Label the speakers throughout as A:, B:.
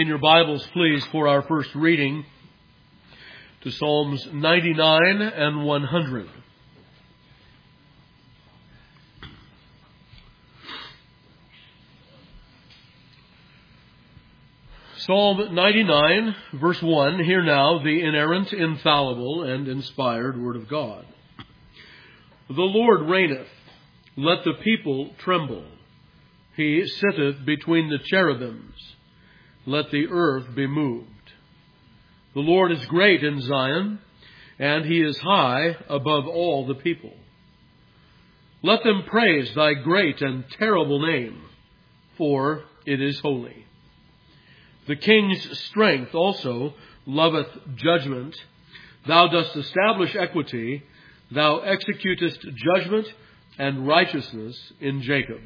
A: In your Bibles, please, for our first reading to Psalms 99 and 100. Psalm 99, verse 1, hear now the inerrant, infallible, and inspired Word of God. The Lord reigneth, let the people tremble. He sitteth between the cherubims. Let the earth be moved. The Lord is great in Zion, and He is high above all the people. Let them praise Thy great and terrible name, for it is holy. The king's strength also loveth judgment. Thou dost establish equity. Thou executest judgment and righteousness in Jacob.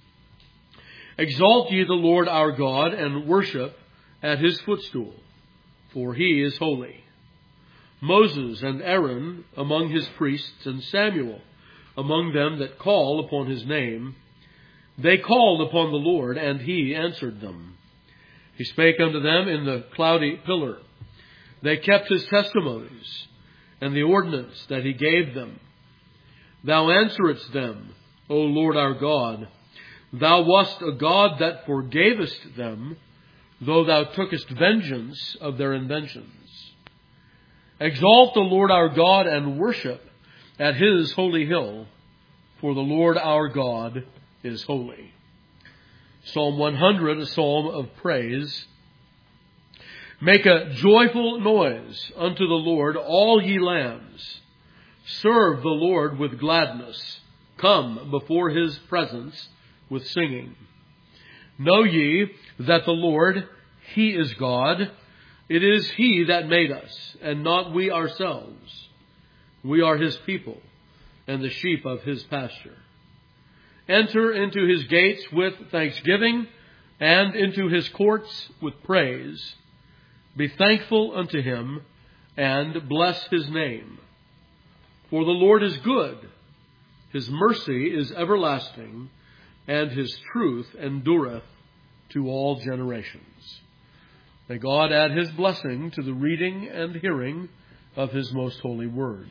A: Exalt ye the Lord our God, and worship at His footstool, for He is holy. Moses and Aaron among His priests, and Samuel among them that call upon His name, they called upon the Lord, and He answered them. He spake unto them in the cloudy pillar. They kept His testimonies, and the ordinance that He gave them. Thou answeredst them, O Lord our God. Thou wast a God that forgavest them, though Thou tookest vengeance of their inventions. Exalt the Lord our God, and worship at His holy hill, for the Lord our God is holy. Psalm 100, a psalm of praise. Make a joyful noise unto the Lord, all ye lands. Serve the Lord with gladness. Come before His presence with singing. Know ye that the Lord, He is God. It is He that made us, and not we ourselves. We are His people, and the sheep of His pasture. Enter into His gates with thanksgiving, and into His courts with praise. Be thankful unto Him, and bless His name. For the Lord is good. His mercy is everlasting, and His truth endureth to all generations. May God add His blessing to the reading and hearing of His most holy word.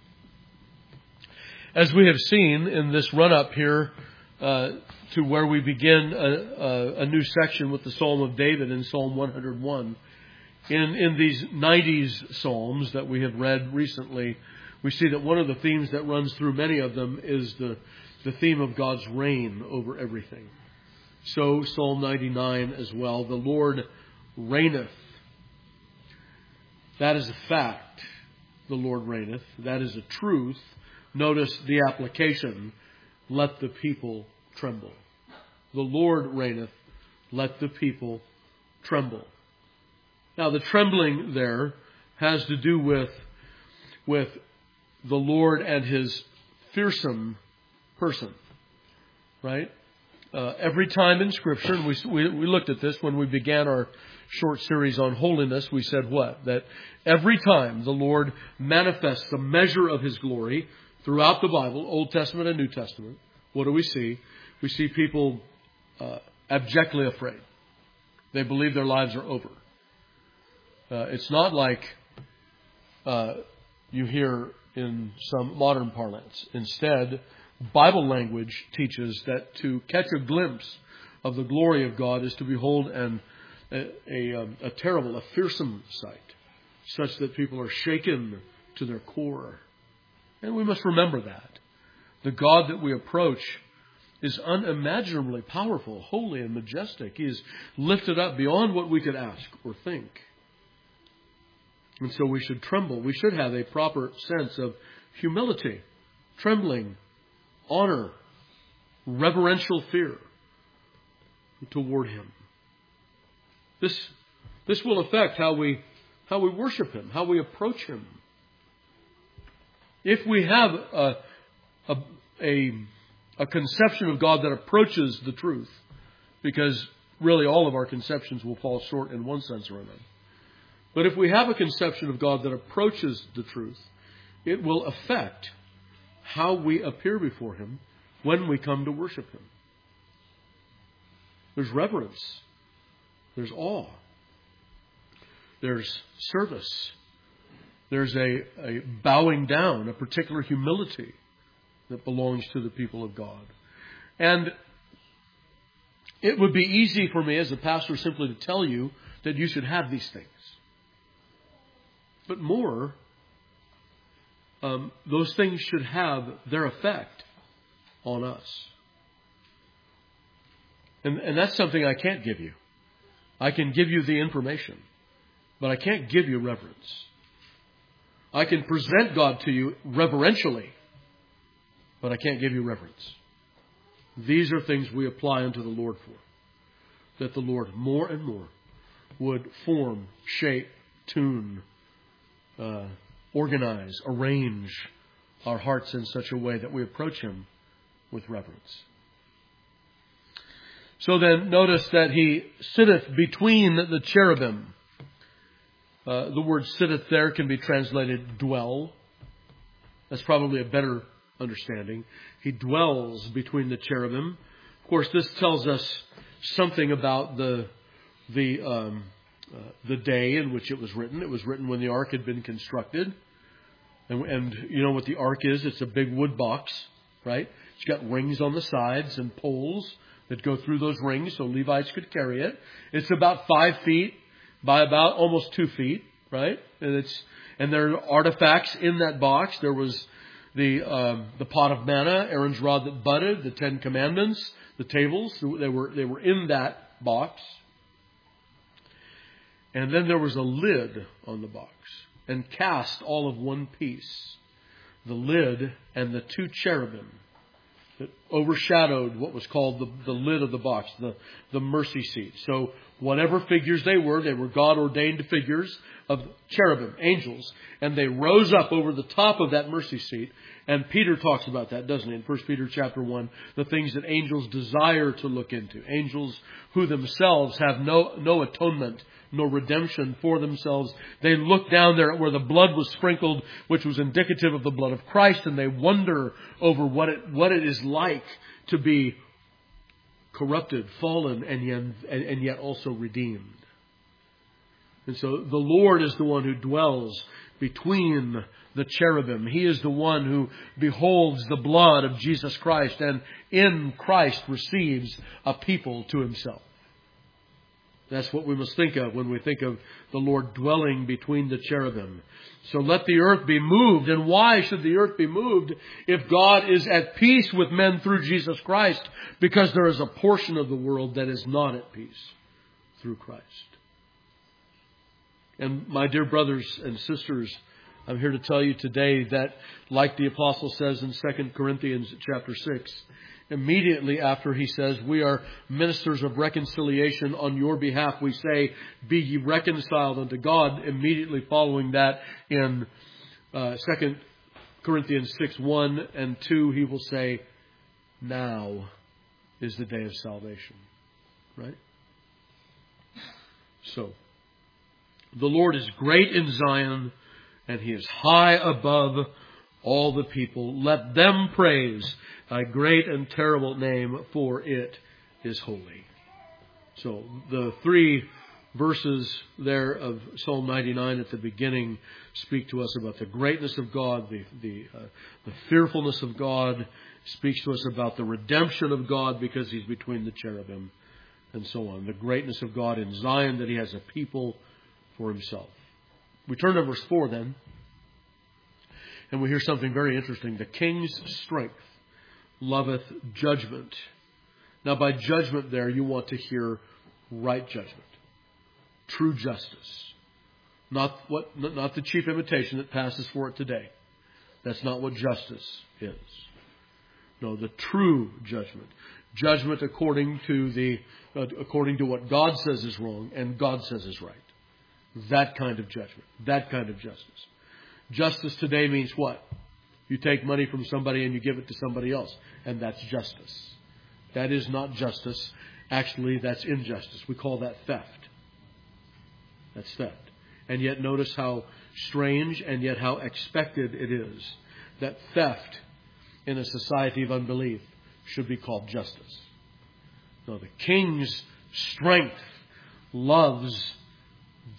A: As we have seen in this run-up here to where we begin a new section with the Psalm of David in Psalm 101, in these 90s Psalms that we have read recently, we see that one of the themes that runs through many of them is the theme of God's reign over everything. So Psalm 99 as well. The Lord reigneth. That is a fact. The Lord reigneth. That is a truth. Notice the application. Let the people tremble. The Lord reigneth. Let the people tremble. Now the trembling there has to do with the Lord and His fearsome person, right? Every time in Scripture, and we looked at this when we began our short series on holiness, we said what? That every time the Lord manifests a measure of His glory throughout the Bible, Old Testament and New Testament, what do we see? We see people abjectly afraid. They believe their lives are over. It's not like you hear in some modern parlance. Instead, Bible language teaches that to catch a glimpse of the glory of God is to behold a terrible, a fearsome sight, such that people are shaken to their core. And we must remember that. The God that we approach is unimaginably powerful, holy, and majestic. He is lifted up beyond what we could ask or think. And so we should tremble. We should have a proper sense of humility, trembling, honor, reverential fear toward Him. This will affect how we worship Him, how we approach Him. If we have a conception of God that approaches the truth, because really all of our conceptions will fall short in one sense or another. But if we have a conception of God that approaches the truth, it will affect how we appear before Him when we come to worship Him. There's reverence. There's awe. There's service. There's a bowing down, a particular humility that belongs to the people of God. And it would be easy for me as a pastor simply to tell you that you should have these things. But more, those things should have their effect on us. And that's something I can't give you. I can give you the information, but I can't give you reverence. I can present God to you reverentially, but I can't give you reverence. These are things we apply unto the Lord for, that the Lord more and more would form, shape, tune, organize, arrange our hearts in such a way that we approach Him with reverence. So then, notice that He sitteth between the cherubim. The word sitteth there can be translated dwell. That's probably a better understanding. He dwells between the cherubim. Of course, this tells us something about the day in which it was written. It was written when the ark had been constructed. And you know what the ark is? It's a big wood box, right? It's got rings on the sides and poles that go through those rings so Levites could carry it. It's about 5 feet by about almost 2 feet, right? And there are artifacts in that box. There was the pot of manna, Aaron's rod that budded, the 10 Commandments, the tables. They were in that box. And then there was a lid on the box, and cast all of one piece, the lid and the 2 cherubim that overshadowed what was called the lid of the box, the mercy seat. So whatever figures they were God-ordained figures of cherubim, angels, and they rose up over the top of that mercy seat. And Peter talks about that, doesn't he? In 1 Peter chapter 1, the things that angels desire to look into. Angels who themselves have no atonement, no redemption for themselves. They look down there where the blood was sprinkled, which was indicative of the blood of Christ, and they wonder over what it is like to be corrupted, fallen, and yet also redeemed. And so the Lord is the one who dwells between the cherubim. He is the one who beholds the blood of Jesus Christ, and in Christ receives a people to Himself. That's what we must think of when we think of the Lord dwelling between the cherubim. So let the earth be moved. And why should the earth be moved if God is at peace with men through Jesus Christ? Because there is a portion of the world that is not at peace through Christ. And my dear brothers and sisters, I'm here to tell you today that, like the apostle says in 2 Corinthians chapter 6, immediately after he says, we are ministers of reconciliation on your behalf, we say, be ye reconciled unto God. Immediately following that in 2 Corinthians 6, 1 and 2, he will say, now is the day of salvation. Right? So, the Lord is great in Zion, and He is high above all the people. Let them praise Thy great and terrible name, for it is holy. So the 3 verses there of Psalm 99 at the beginning speak to us about the greatness of God, the fearfulness of God, speaks to us about the redemption of God because He's between the cherubim, and so on. The greatness of God in Zion, that He has a people for Himself. We turn to verse 4 then, and we hear something very interesting. The king's strength loveth judgment. Now by judgment there, you want to hear right judgment. True justice. Not the cheap imitation that passes for it today. That's not what justice is. No, the true judgment. Judgment according to what God says is wrong and God says is right. That kind of judgment. That kind of justice. Justice today means what? You take money from somebody and you give it to somebody else. And that's justice. That is not justice. Actually, that's injustice. We call that theft. That's theft. And yet notice how strange and yet how expected it is that theft in a society of unbelief should be called justice. No, the king's strength loves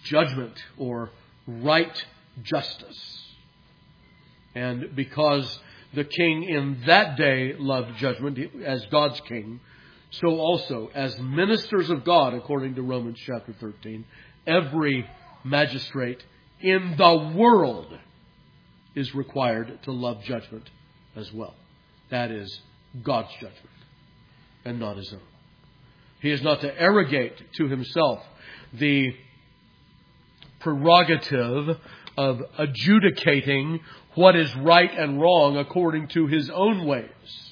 A: judgment or right justice. And because the king in that day loved judgment as God's king, so also as ministers of God, according to Romans chapter 13, every magistrate in the world is required to love judgment as well. That is God's judgment and not his own. He is not to arrogate to himself the prerogative of adjudicating what is right and wrong according to his own ways.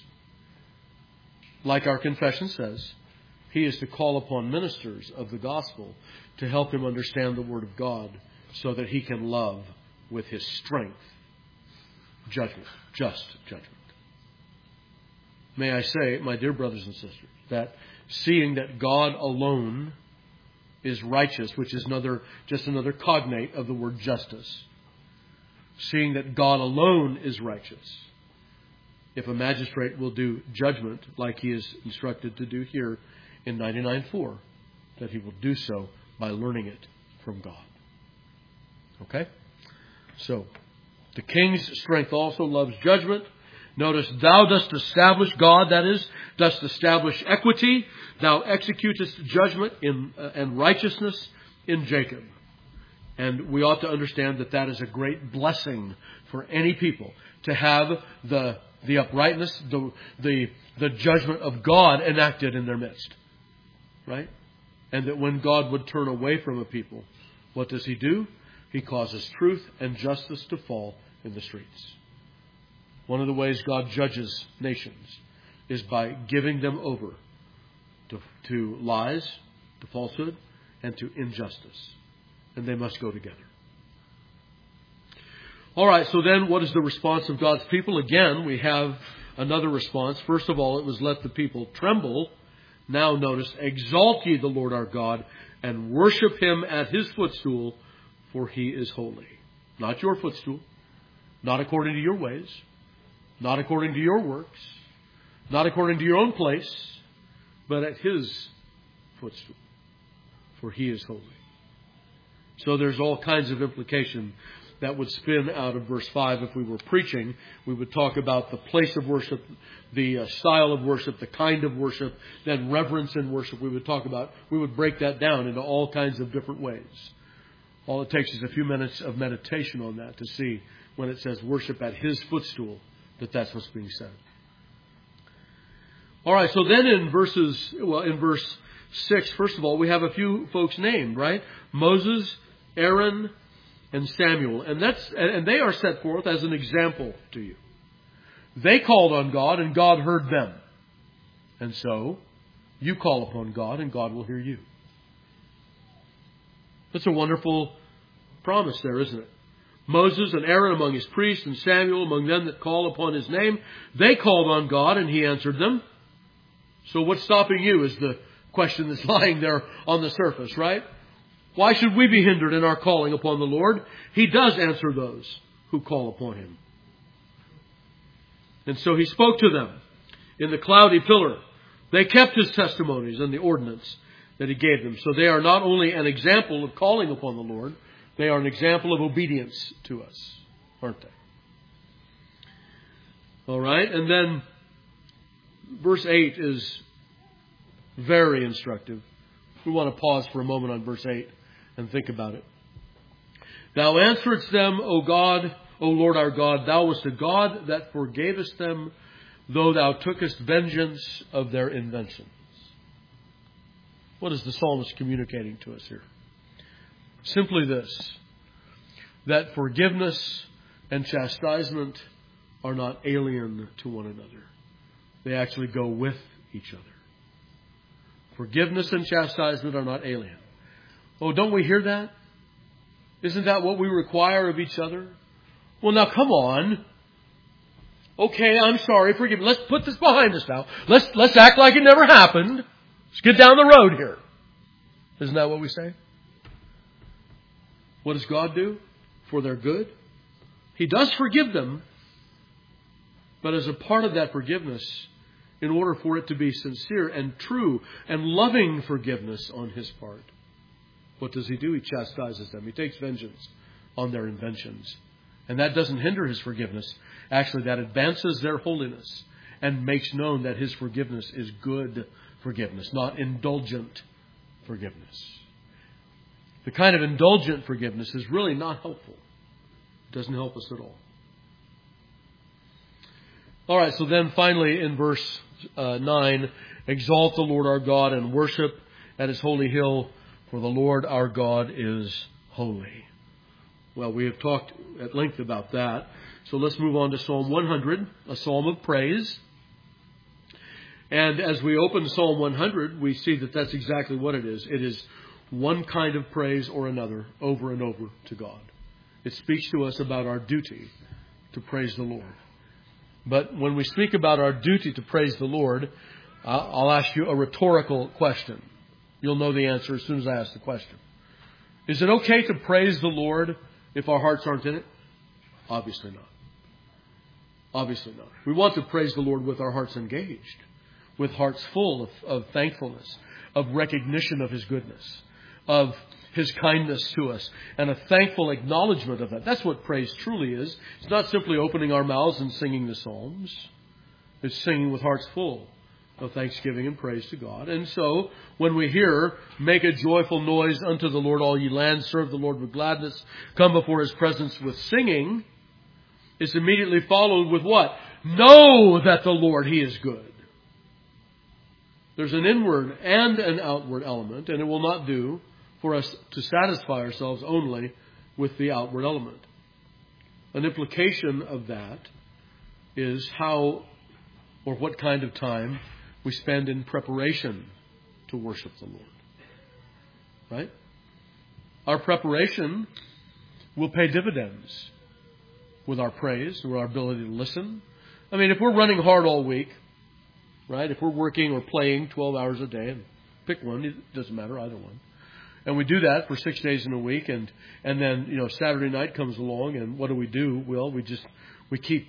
A: Like our confession says, he is to call upon ministers of the gospel to help him understand the Word of God so that he can love with his strength judgment, just judgment. May I say, my dear brothers and sisters, that seeing that God alone is righteous, which is just another cognate of the word justice, seeing that God alone is righteous, if a magistrate will do judgment like he is instructed to do here in 99:4, that he will do so by learning it from God. Okay? So, the king's strength also loves judgment. Notice, thou dost establish, God, that is, dost establish equity. Thou executest judgment and righteousness in Jacob. And we ought to understand that that is a great blessing for any people, to have the uprightness, the judgment of God enacted in their midst. Right? And that when God would turn away from a people, what does he do? He causes truth and justice to fall in the streets. One of the ways God judges nations is by giving them over to lies, to falsehood, and to injustice. And they must go together. All right, so then what is the response of God's people? Again, we have another response. First of all, it was let the people tremble. Now notice, exalt ye the Lord our God and worship him at his footstool, for he is holy. Not your footstool, not according to your ways, not according to your works, not according to your own place, but at his footstool, for he is holy. So there's all kinds of implication that would spin out of verse 5. If we were preaching, we would talk about the place of worship, the style of worship, the kind of worship, then reverence in worship. We would break that down into all kinds of different ways. All it takes is a few minutes of meditation on that to see when it says worship at his footstool, that's what's being said. All right, so then in verse 6, first of all, we have a few folks named, right? Moses, Aaron, and Samuel. And they are set forth as an example to you. They called on God and God heard them. And so, you call upon God and God will hear you. That's a wonderful promise there, isn't it? Moses and Aaron among his priests and Samuel among them that call upon his name. They called on God and he answered them. So what's stopping you is the question that's lying there on the surface, right? Why should we be hindered in our calling upon the Lord? He does answer those who call upon him. And so he spoke to them in the cloudy pillar. They kept his testimonies and the ordinance that he gave them. So they are not only an example of calling upon the Lord, they are an example of obedience to us, aren't they? All right, and then verse 8 is very instructive. We want to pause for a moment on verse 8 and think about it. Thou answeredst them, O God, O Lord our God, thou wast a God that forgavest them, though thou tookest vengeance of their inventions. What is the psalmist communicating to us here? Simply this, that forgiveness and chastisement are not alien to one another. They actually go with each other. Forgiveness and chastisement are not alien. Oh, don't we hear that? Isn't that what we require of each other? Well, now come on. Okay, I'm sorry, forgive me. Let's put this behind us now. Let's act like it never happened. Let's get down the road here. Isn't that what we say? What does God do for their good? He does forgive them, but as a part of that forgiveness, in order for it to be sincere and true and loving forgiveness on his part, What does He do? He chastises them. He takes vengeance on their inventions. And that doesn't hinder His forgiveness. Actually, that advances their holiness and makes known that His forgiveness is good forgiveness, not indulgent forgiveness. The kind of indulgent forgiveness is really not helpful. It doesn't help us at all. All right, so then finally in verse 9, exalt the Lord our God and worship at His holy hill, for the Lord our God is holy. Well, we have talked at length about that. So let's move on to Psalm 100, a psalm of praise. And as we open Psalm 100, we see that that's exactly what it is. It is one kind of praise or another, over and over to God. It speaks to us about our duty to praise the Lord. But when we speak about our duty to praise the Lord, I'll ask you a rhetorical question. You'll know the answer as soon as I ask the question. Is it okay to praise the Lord if our hearts aren't in it? Obviously not. Obviously not. We want to praise the Lord with our hearts engaged, with hearts full of thankfulness, of recognition of His goodness, of His kindness to us, and a thankful acknowledgement of that. That's what praise truly is. It's not simply opening our mouths and singing the Psalms. It's singing with hearts full of thanksgiving and praise to God. And so, when we hear, make a joyful noise unto the Lord, all ye lands, serve the Lord with gladness, come before His presence with singing, it's immediately followed with what? Know that the Lord, He is good. There's an inward and an outward element, and it will not do for us to satisfy ourselves only with the outward element. An implication of that is how or what kind of time we spend in preparation to worship the Lord. Right? Our preparation will pay dividends with our praise, with our ability to listen. I mean, if we're running hard all week, right? If we're working or playing 12 hours a day, and pick one, it doesn't matter, either one. And we do that for 6 days in a week, and then, Saturday night comes along, and what do? Well, we keep,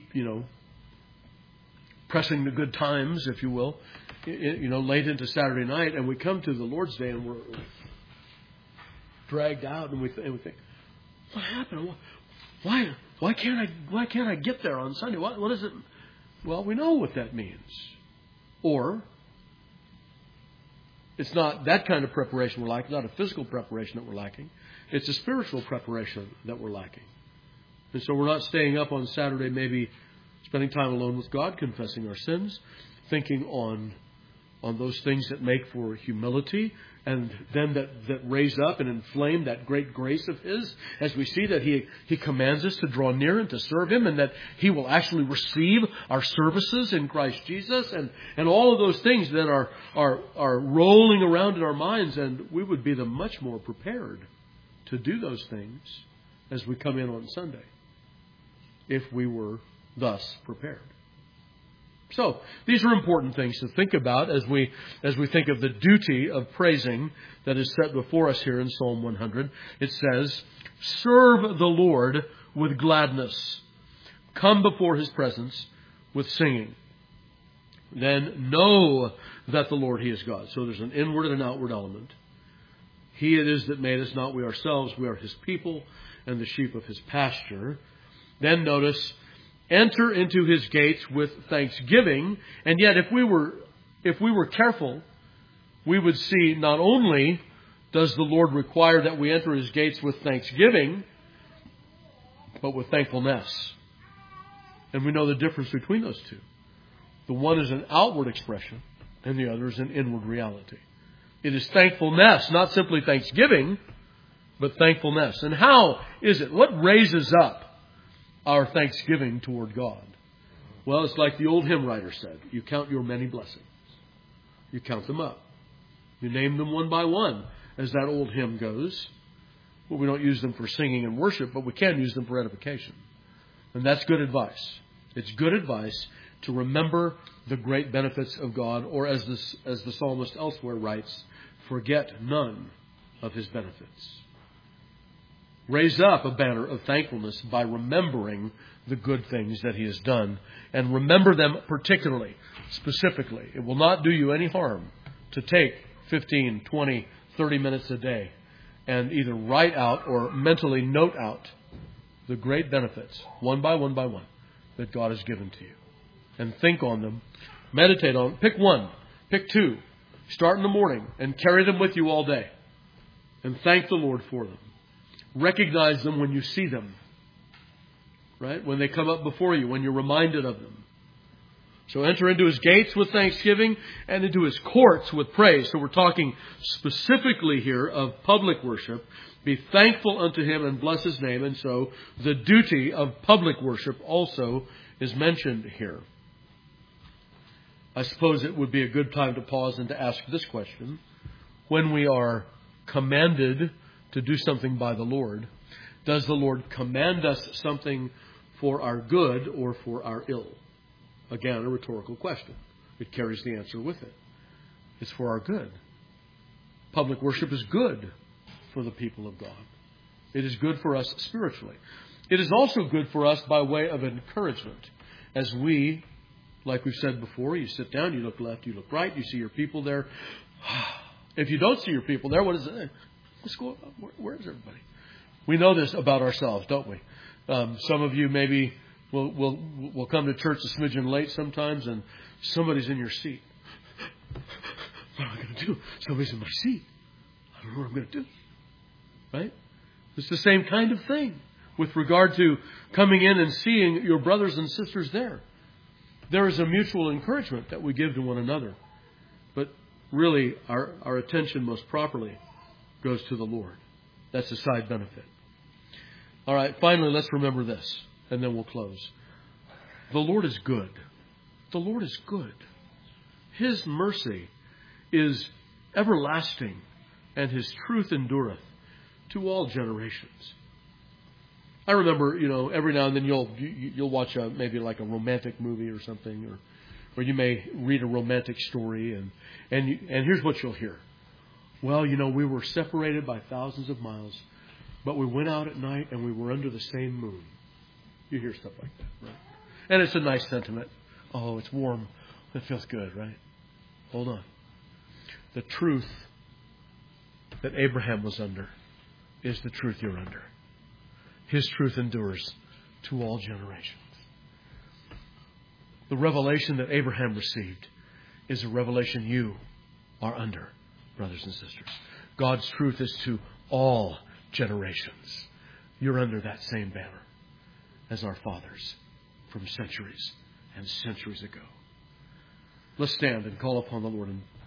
A: pressing the good times, if you will, late into Saturday night, and we come to the Lord's Day and we're dragged out, and we think, what happened? Why can't I get there on Sunday? What is it? Well, we know what that means. Or it's not that kind of preparation we're lacking, not a physical preparation that we're lacking. It's a spiritual preparation that we're lacking. And so we're not staying up on Saturday, maybe spending time alone with God, confessing our sins, thinking on those things that make for humility, and then that raise up and inflame that great grace of His, as we see that He commands us to draw near and to serve Him, and that He will actually receive our services in Christ Jesus, and all of those things that are rolling around in our minds, and we would be the much more prepared to do those things as we come in on Sunday, if we were thus prepared. So, these are important things to think about as we think of the duty of praising that is set before us here in Psalm 100. It says, serve the Lord with gladness. Come before His presence with singing. Then know that the Lord, He is God. So there's an inward and an outward element. He it is that made us, not we ourselves. We are His people and the sheep of His pasture. Then notice, enter into His gates with thanksgiving. And yet, if we were careful, we would see not only does the Lord require that we enter His gates with thanksgiving, but with thankfulness. And we know the difference between those two. The one is an outward expression, and the other is an inward reality. It is thankfulness, not simply thanksgiving, but thankfulness. And how is it? What raises up our thanksgiving toward God? Well, it's like the old hymn writer said, you count your many blessings. You count them up. You name them one by one, as that old hymn goes. Well, we don't use them for singing and worship, but we can use them for edification. And that's good advice. It's good advice to remember the great benefits of God, or as the psalmist elsewhere writes, forget none of His benefits. Raise up a banner of thankfulness by remembering the good things that He has done. And remember them particularly, specifically. It will not do you any harm to take 15, 20, 30 minutes a day and either write out or mentally note out the great benefits, one by one, that God has given to you. And think on them. Meditate on them. Pick one. Pick two. Start in the morning and carry them with you all day. And thank the Lord for them. Recognize them when you see them. Right? When they come up before you, when you're reminded of them. So enter into His gates with thanksgiving and into His courts with praise. So we're talking specifically here of public worship. Be thankful unto Him and bless His name. And so the duty of public worship also is mentioned here. I suppose it would be a good time to pause and to ask this question. When we are commanded to do something by the Lord, does the Lord command us something for our good or for our ill? Again, a rhetorical question. It carries the answer with it. It's for our good. Public worship is good for the people of God. It is good for us spiritually. It is also good for us by way of encouragement. As we, like we've said before, you sit down, you look left, you look right, you see your people there. If you don't see your people there, what is it? What's going on? Where is everybody? We know this about ourselves, don't we? Some of you maybe will come to church a smidgen late sometimes, and somebody's in your seat. What am I going to do? Somebody's in my seat. I don't know what I'm going to do. Right? It's the same kind of thing with regard to coming in and seeing your brothers and sisters there. There is a mutual encouragement that we give to one another. But really, our attention most properly goes to the Lord. That's a side benefit. All right, finally, let's remember this, and then we'll close. The Lord is good. The Lord is good. His mercy is everlasting, and His truth endureth to all generations. I remember, every now and then you'll watch maybe like a romantic movie or something, or you may read a romantic story, and here's what you'll hear. Well, we were separated by thousands of miles, but we went out at night and we were under the same moon. You hear stuff like that, right? And it's a nice sentiment. Oh, it's warm. It feels good, right? Hold on. The truth that Abraham was under is the truth you're under. His truth endures to all generations. The revelation that Abraham received is a revelation you are under, brothers and sisters. God's truth is to all generations. You're under that same banner as our fathers from centuries and centuries ago. Let's stand and call upon the Lord in